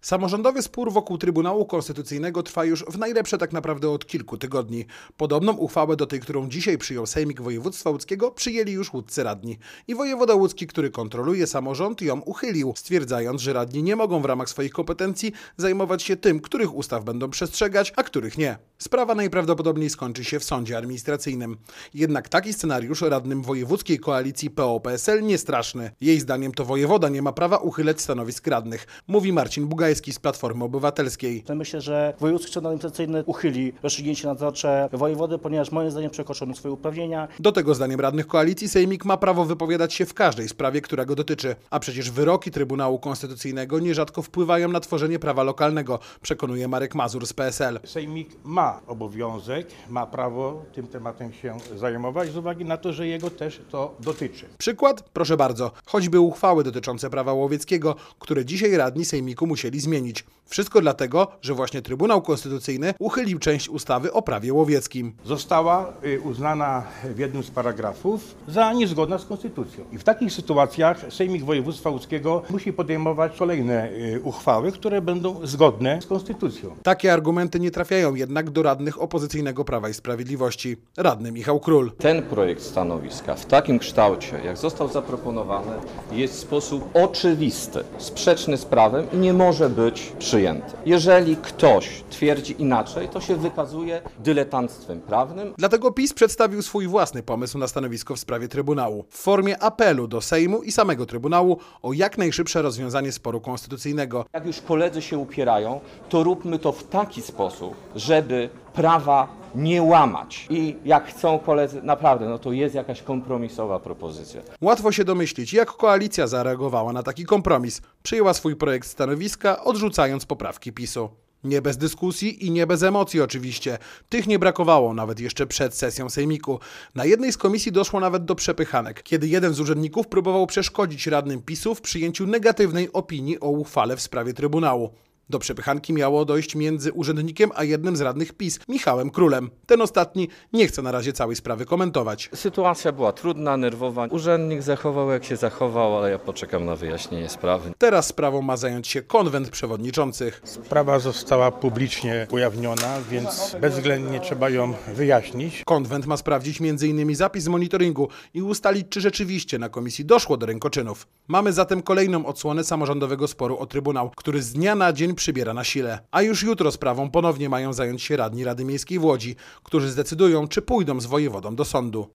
Samorządowy spór wokół Trybunału Konstytucyjnego trwa już w najlepsze tak naprawdę od kilku tygodni. Podobną uchwałę do tej, którą dzisiaj przyjął Sejmik Województwa Łódzkiego, przyjęli już łódzcy radni. I wojewoda łódzki, który kontroluje samorząd, ją uchylił, stwierdzając, że radni nie mogą w ramach swoich kompetencji zajmować się tym, których ustaw będą przestrzegać, a których nie. Sprawa najprawdopodobniej skończy się w sądzie administracyjnym. Jednak taki scenariusz radnym wojewódzkiej koalicji PO-PSL nie straszny. Jej zdaniem to wojewoda nie ma prawa uchylać stanowisk radnych, mówi Marcin Bugajski z Platformy Obywatelskiej. Myślę, że Wojewódzki Sąd Administracyjny uchyli rozstrzygnięcie nadzorcze wojewody, ponieważ moim zdaniem przekroczono swoje uprawnienia. Do tego zdaniem radnych koalicji Sejmik ma prawo wypowiadać się w każdej sprawie, która go dotyczy. A przecież wyroki Trybunału Konstytucyjnego nierzadko wpływają na tworzenie prawa lokalnego, przekonuje Marek Mazur z PSL. Sejmik ma obowiązek, ma prawo tym tematem się zajmować z uwagi na to, że jego też to dotyczy. Przykład? Proszę bardzo. Choćby uchwały dotyczące prawa łowieckiego, które dzisiaj radni Sejmiku musieli zmienić. Wszystko dlatego, że właśnie Trybunał Konstytucyjny uchylił część ustawy o prawie łowieckim. Została uznana w jednym z paragrafów za niezgodna z konstytucją. I w takich sytuacjach Sejmik Województwa Łódzkiego musi podejmować kolejne uchwały, które będą zgodne z konstytucją. Takie argumenty nie trafiają jednak do radnych opozycyjnego Prawa i Sprawiedliwości. Radny Michał Król. Ten projekt stanowiska w takim kształcie, jak został zaproponowany, jest w sposób oczywisty, sprzeczny z prawem i nie może być przyjęty. Jeżeli ktoś twierdzi inaczej, to się wykazuje dyletanctwem prawnym. Dlatego PiS przedstawił swój własny pomysł na stanowisko w sprawie Trybunału w formie apelu do Sejmu i samego Trybunału o jak najszybsze rozwiązanie sporu konstytucyjnego. Jak już koledzy się upierają, to róbmy to w taki sposób, żeby prawa nie łamać. I jak chcą koledzy, naprawdę, no to jest jakaś kompromisowa propozycja. Łatwo się domyślić, jak koalicja zareagowała na taki kompromis. Przyjęła swój projekt stanowiska, odrzucając poprawki PiS-u. Nie bez dyskusji i nie bez emocji oczywiście. Tych nie brakowało nawet jeszcze przed sesją Sejmiku. Na jednej z komisji doszło nawet do przepychanek, kiedy jeden z urzędników próbował przeszkodzić radnym PiS-u w przyjęciu negatywnej opinii o uchwale w sprawie Trybunału. Do przepychanki miało dojść między urzędnikiem a jednym z radnych PiS, Michałem Królem. Ten ostatni nie chce na razie całej sprawy komentować. Sytuacja była trudna, nerwowa. Urzędnik zachował jak się zachował, ale ja poczekam na wyjaśnienie sprawy. Teraz sprawą ma zająć się konwent przewodniczących. Sprawa została publicznie ujawniona, więc bezwzględnie trzeba ją wyjaśnić. Konwent ma sprawdzić m.in. zapis z monitoringu i ustalić, czy rzeczywiście na komisji doszło do rękoczynów. Mamy zatem kolejną odsłonę samorządowego sporu o Trybunał, który z dnia na dzień przybiera na sile. A już jutro sprawą ponownie mają zająć się radni Rady Miejskiej w Łodzi, którzy zdecydują, czy pójdą z wojewodą do sądu.